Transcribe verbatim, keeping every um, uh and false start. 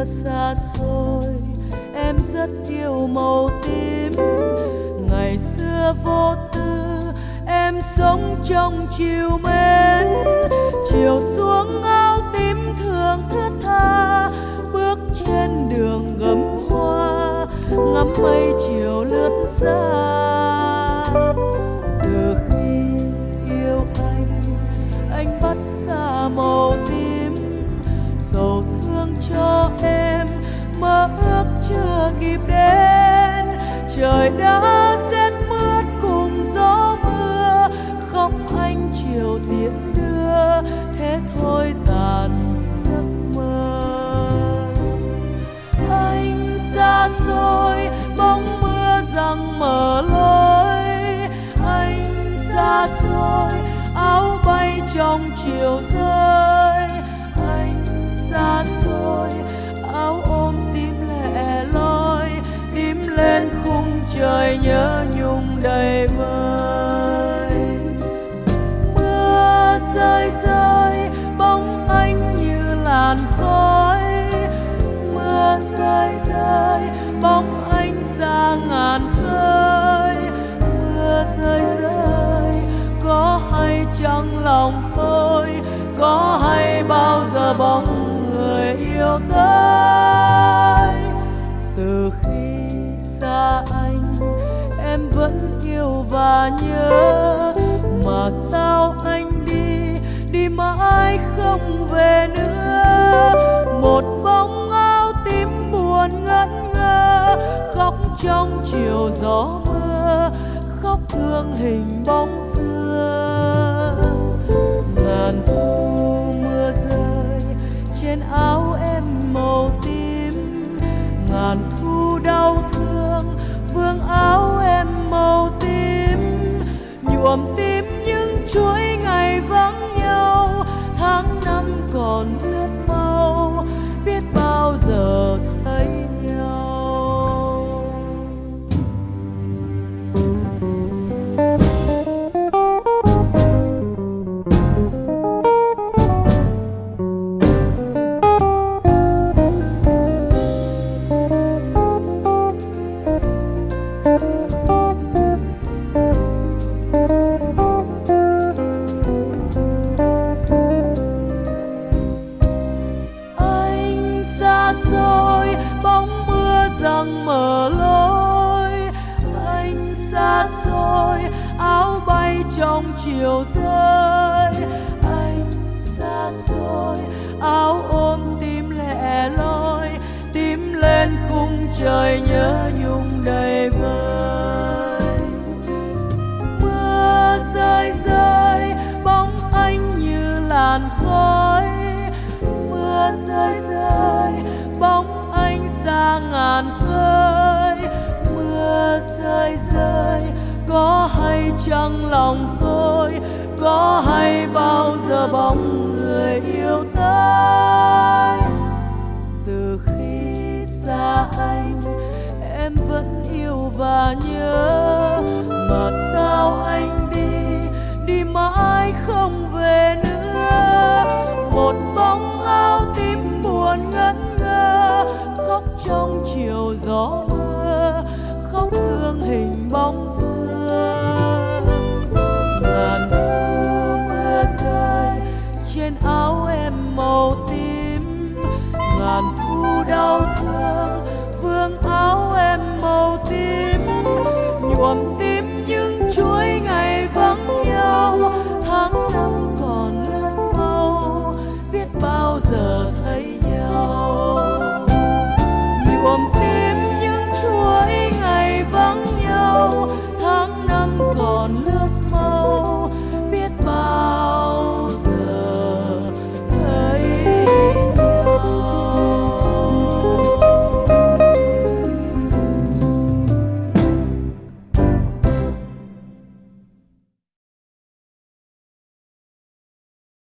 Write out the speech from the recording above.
mưa xa xôi em rất yêu màu tím. Ngày xưa vô tư em sống trong chiều mến, chiều xuống áo tím thường thướt tha, bước trên đường gấm hoa ngắm mây chiều lướt xa. Từ khi yêu anh, anh bắt xa màu tím, sầu thương cho em mơ ước chưa kịp đến. Trời đã rét mướt cùng gió mưa, khóc anh chiều tiễn đưa, thế thôi tàn giấc mơ. Anh xa xôi bóng mưa giăng mở lối, anh xa xôi áo bay trong chiều rơi. Anh xa xôi áo ôm tím lẻ loi, tím lên khung trời nhớ nhung đầy vơi. Mưa rơi rơi bóng anh như làn khói, mưa rơi rơi bóng anh xa ngàn khơi. Mưa rơi rơi có hay chăng lòng tôi, có hay bao giờ bóng người yêu tới. Từ khi xa anh em vẫn yêu và nhớ, mà sao anh đi đi mãi không về nữa. Một bóng áo tím buồn ngẩn ngơ, khóc trong chiều gió mưa, khóc thương hình bóng xưa. Ngàn thu mưa rơi trên áo em màu tím, ngàn thu đau thương vương áo em màu tím. Nhuộm tím những chuỗi ngày vắng nhau, tháng năm còn lướt mau, biết bao giờ thấy nhau. Răng mở lối, anh xa xôi áo bay trong chiều rơi. Anh xa xôi áo ôm tím lẻ loi, tím lên khung trời nhớ nhung đầy vơi. Mưa rơi rơi bóng anh như làn khói, mưa rơi rơi bóng anh xa ngàn khơi. Mưa rơi rơi có hay chăng lòng tôi, có hay bao giờ bóng người yêu tới. Từ khi xa anh em vẫn yêu và nhớ, mà sao anh đi đi mãi không về nữa. Một bóng áo tím buồn ngẩn ngơ, khóc trong chiều gió mưa, khóc thương hình bóng xưa. Ngàn thu mưa rơi trên áo em màu tím, ngàn thu đau thương vương áo em màu tím. Nhuộm tím